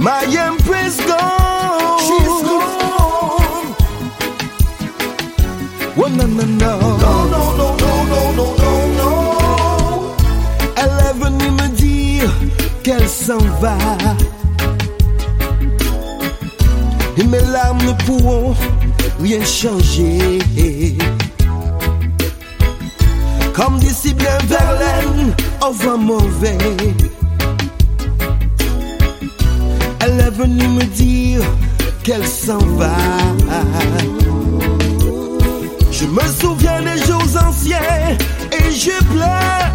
My empress gone. She's gone. Oh no no no. No no no no no no no. Elle est venue me dire qu'elle s'en va. Et mes larmes ne pourront rien changer. Comme dit si bien Verlaine, au vent mauvais. Elle est venue me dire qu'elle s'en va. Je me souviens des jours anciens et je pleure.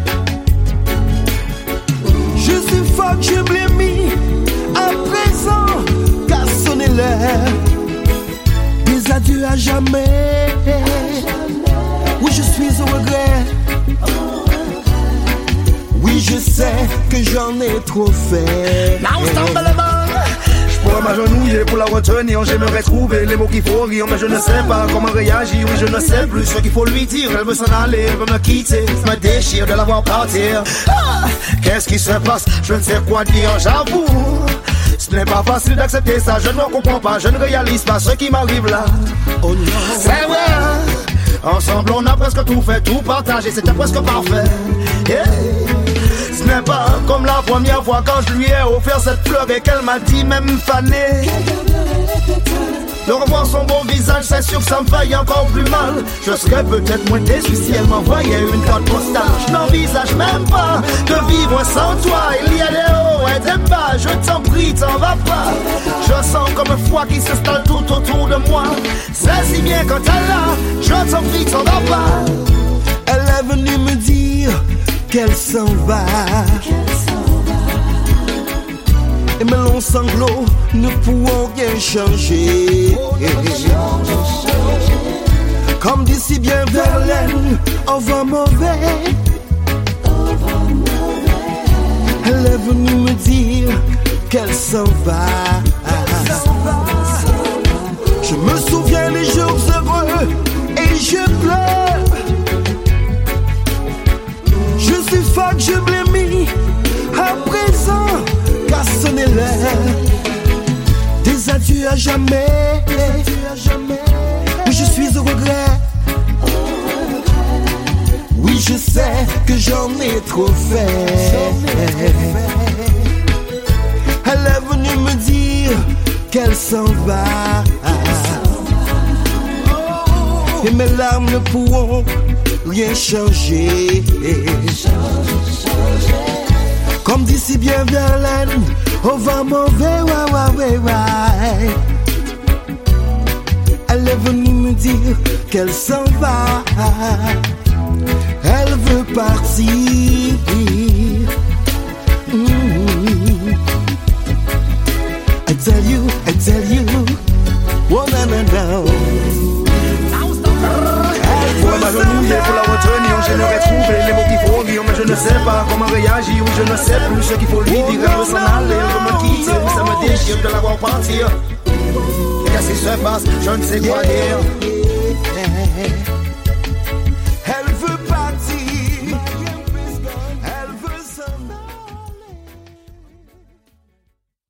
Je suffoque, je blêmis. À présent, qu'a sonné l'heure des adieux à jamais. Oui, je suis au regret. Oui, je sais que j'en ai trop fait. Là, on s'en va le bord. Je pourrais m'agenouiller pour la retenir. J'aimerais trouver les mots qu'il faut rire, mais je ne sais pas comment réagir. Oui, je ne sais plus ce qu'il faut lui dire. Elle veut s'en aller, elle veut me quitter. Ça me déchire de la voir partir. Qu'est-ce qui se passe? Je ne sais quoi dire, j'avoue. Ce n'est pas facile d'accepter ça. Je ne comprends pas, je ne réalise pas ce qui m'arrive là. Oh non. C'est vrai. Ensemble on a presque tout fait, tout partagé, c'était presque parfait. Yeah. Ce n'est pas comme la première fois quand je lui ai offert cette fleur et qu'elle m'a dit même fanée. De revoir son beau visage, c'est sûr que ça me fait encore plus mal. Je serais peut-être moins déçu si elle m'envoyait une carte postale. Je n'envisage même pas de vivre sans toi. Il y a des hauts et des bas, je t'en prie, t'en vas pas. Je sens comme un froid qui s'installe tout autour de moi. C'est si bien quand elle est là, je t'en prie, t'en vas pas. Elle est venue me dire qu'elle s'en va. Et mes longs sanglots ne pourront rien changer. Comme dit si bien Verlaine, au vent mauvais. Elle est venue me dire qu'elle s'en va. Je me souviens des jours heureux et je pleure. Je suffoque, je blêmis. À présent, qu'a sonné l'heure des adieux à jamais. Oui, je suis au regret. Oui, je sais que j'en ai trop fait. Elle est venue me dire qu'elle s'en va. Et mes larmes ne pourront rien changer. Comme dit si bien Verlaine, au vent mauvais, ouais. Elle est venue me dire qu'elle s'en va. Elle veut partir. I tell you, oh na na na. Pour m'agenouiller, pour la retenir, j'aimerais trouver les mots qu'il faut dire, mais je ne sais pas comment réagir, ou je ne sais plus ce qu'il faut lui dire. Elle veut s'en aller, elle veut me quitter, ça me déchire de la voir partir. Qu'est-ce qui se passe? Je ne sais quoi dire.